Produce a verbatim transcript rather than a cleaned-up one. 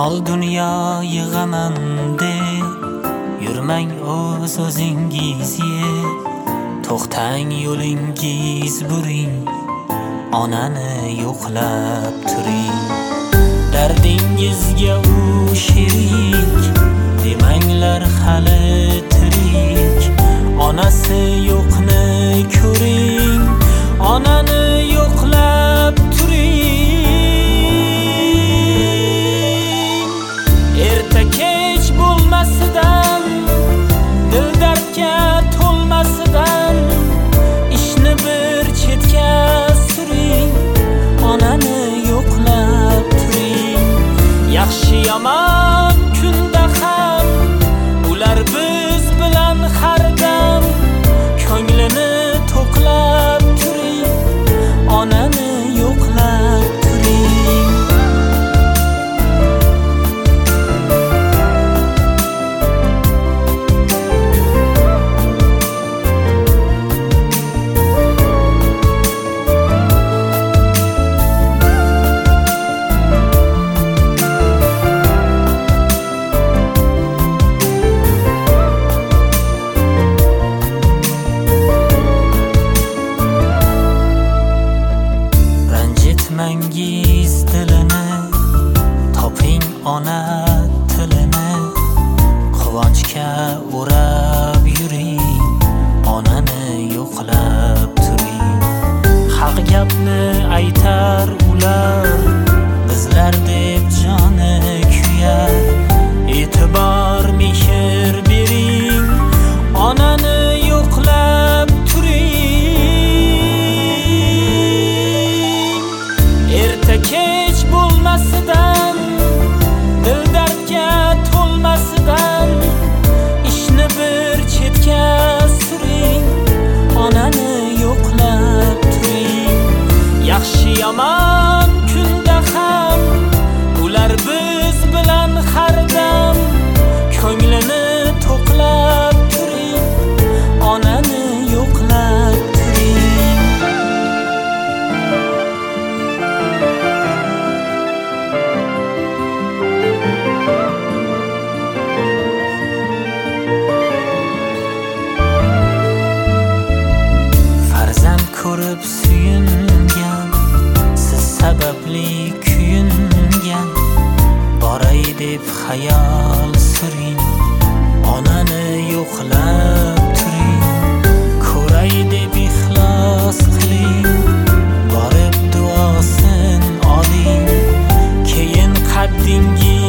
Mol dunyo yig'aman deb yurmang o'z o'zingizga. To'xtang yo'lingiz buring, onani yo'qlab turing. Dardingizga u sherik, demanglar hali tirik. Onasi yo'qni ko'ring, onani yo'qlab turing. Erta kech bo'lmasidan, dil dardga to'lmasidan, ishni bir chetga suring, onani yo'qlab turing. Yaxshi yomon kunda ham ular biz bilan har dam. Ko'nglini to'qlab turing, onani yo'qlab turing. Ranjitmangiz dilini, toping ona tilini. Quvonchga o'rab yuring, onani yo'qlab turing. Haq gapni aytar ular, bizlar deb joni kuyar. E'tibor mehr bering, onani yo'qlab turing. Erta kech bo'lmasidan, dil dardga to'lmasidan, ishni bir chetga suring, onani yo'qlab turing. Yaxshi yomon kunda ham ular biz bilan har dam. Ko'nglini to'qlab turing, onani yo'qlab turing. Farzand ko'rib suyungan, siz sababli kuyungan. Boray deb xayol suring, onani yo'qlab turing. Ko'ray deb ixlos qiling, borib duosin oling. Keyin qaddingiz